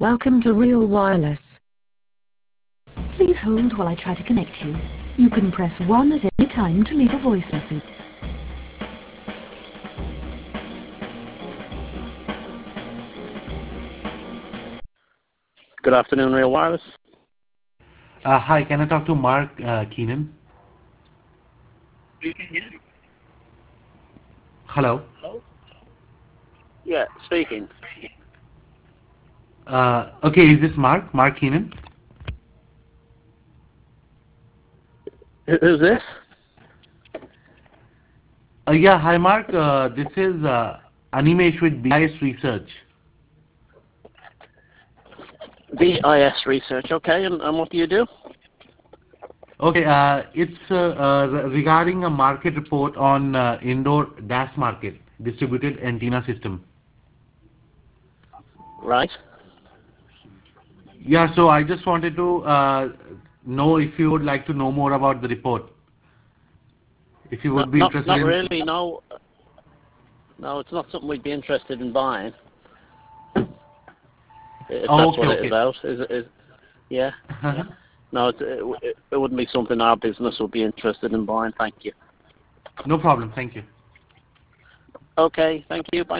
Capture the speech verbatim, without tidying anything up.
Welcome to Real Wireless. Please hold while I try to connect you. You can press one at any time to leave a voice message. Good afternoon, Real Wireless. Uh, hi, can I talk to Mark uh, Keenan? Hello. Hello? Yeah, speaking. Uh, okay, is this Mark? Mark Keenan? Who- Who's this? Uh, yeah, hi Mark. Uh, this is uh, Animesh with B I S Research. B I S Research, okay, and, and what do you do? Okay, uh, it's uh, uh, regarding a market report on uh, indoor D A S market, distributed antenna system. Right. Yeah, so I just wanted to uh, know if you would like to know more about the report. If you would No, be not, interested not in... really, no. No, it's not something we'd be interested in buying. If Oh, that's okay, what okay. it's about. Is, it- is, yeah. yeah. No, it, it, it wouldn't be something our business would be interested in buying, thank you. No problem, thank you. Okay, thank you, bye.